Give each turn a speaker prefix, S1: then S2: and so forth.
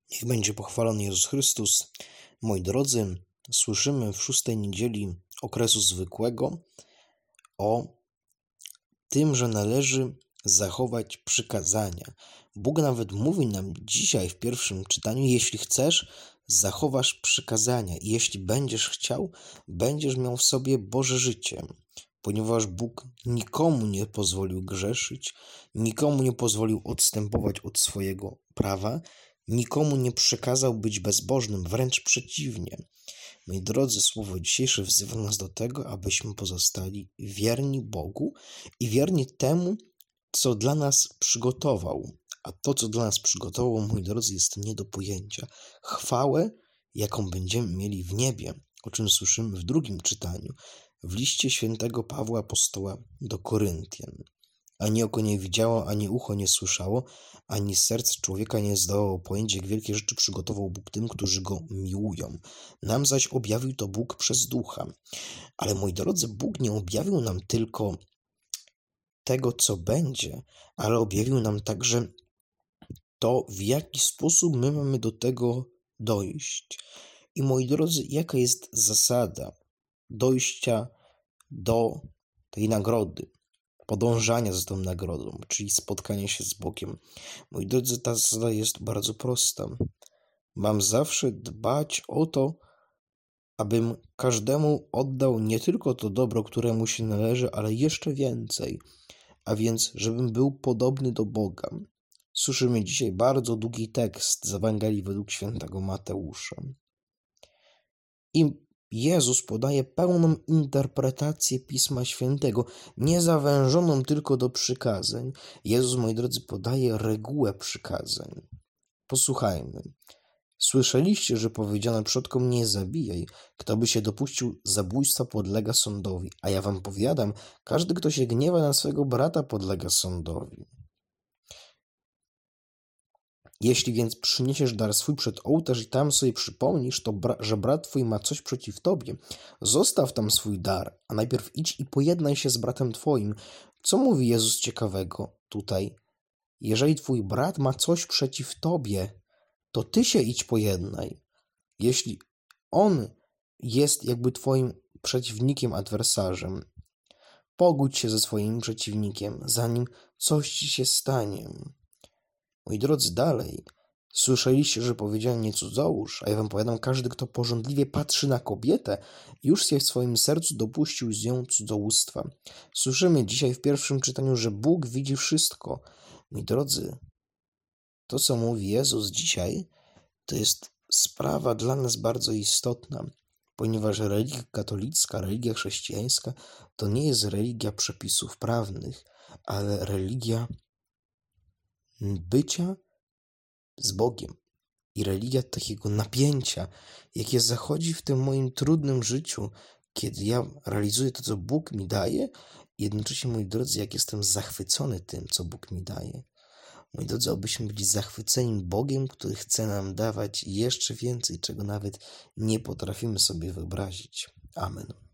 S1: Niech będzie pochwalony Jezus Chrystus. Moi drodzy, słyszymy w 6. niedzieli okresu zwykłego o tym, że należy zachować przykazania. Bóg nawet mówi nam dzisiaj w pierwszym czytaniu: jeśli chcesz, zachowasz przykazania i jeśli będziesz chciał, będziesz miał w sobie Boże życie. Ponieważ Bóg nikomu nie pozwolił grzeszyć, nikomu nie pozwolił odstępować od swojego prawa, nikomu nie przekazał być bezbożnym, wręcz przeciwnie. Moi drodzy, słowo dzisiejsze wzywa nas do tego, abyśmy pozostali wierni Bogu i wierni temu, co dla nas przygotował. A to, co dla nas przygotował, moi drodzy, jest nie do pojęcia. Chwałę, jaką będziemy mieli w niebie, o czym słyszymy w drugim czytaniu, w liście świętego Pawła Apostoła do Koryntian. Ani oko nie widziało, ani ucho nie słyszało, ani serce człowieka nie zdawało pojęć, jak wielkie rzeczy przygotował Bóg tym, którzy Go miłują. Nam zaś objawił to Bóg przez Ducha. Ale moi drodzy, Bóg nie objawił nam tylko tego, co będzie, ale objawił nam także to, w jaki sposób my mamy do tego dojść. I moi drodzy, jaka jest zasada dojścia do tej nagrody, podążania za tą nagrodą, czyli spotkania się z Bogiem. Moi drodzy, ta zasada jest bardzo prosta. Mam zawsze dbać o to, abym każdemu oddał nie tylko to dobro, które mu się należy, ale jeszcze więcej, a więc żebym był podobny do Boga. Słyszymy dzisiaj bardzo długi tekst z Ewangelii według świętego Mateusza. I Jezus podaje pełną interpretację Pisma Świętego, nie zawężoną tylko do przykazań. Jezus, moi drodzy, podaje regułę przykazań. Posłuchajmy. Słyszeliście, że powiedziano przodkom: nie zabijaj. Kto by się dopuścił zabójstwa, podlega sądowi. A ja wam powiadam, każdy, kto się gniewa na swego brata, podlega sądowi. Jeśli więc przyniesiesz dar swój przed ołtarz i tam sobie przypomnisz, że brat twój ma coś przeciw tobie, zostaw tam swój dar, a najpierw idź i pojednaj się z bratem twoim. Co mówi Jezus ciekawego tutaj? Jeżeli twój brat ma coś przeciw tobie, to ty się idź pojednaj. Jeśli on jest jakby twoim przeciwnikiem, adwersarzem, pogódź się ze swoim przeciwnikiem, zanim coś ci się stanie. Moi drodzy, dalej. Słyszeliście, że powiedziano: nie cudzołóż, a ja wam powiadam, każdy, kto pożądliwie patrzy na kobietę, już się w swoim sercu dopuścił z nią cudzołóstwa. Słyszymy dzisiaj w pierwszym czytaniu, że Bóg widzi wszystko. Moi drodzy, to, co mówi Jezus dzisiaj, to jest sprawa dla nas bardzo istotna, ponieważ religia katolicka, religia chrześcijańska to nie jest religia przepisów prawnych, ale religia bycia z Bogiem i religia takiego napięcia, jakie zachodzi w tym moim trudnym życiu, kiedy ja realizuję to, co Bóg mi daje, jednocześnie, moi drodzy, jak jestem zachwycony tym, co Bóg mi daje. Moi drodzy, abyśmy byli zachwyceni Bogiem, który chce nam dawać jeszcze więcej, czego nawet nie potrafimy sobie wyobrazić. Amen.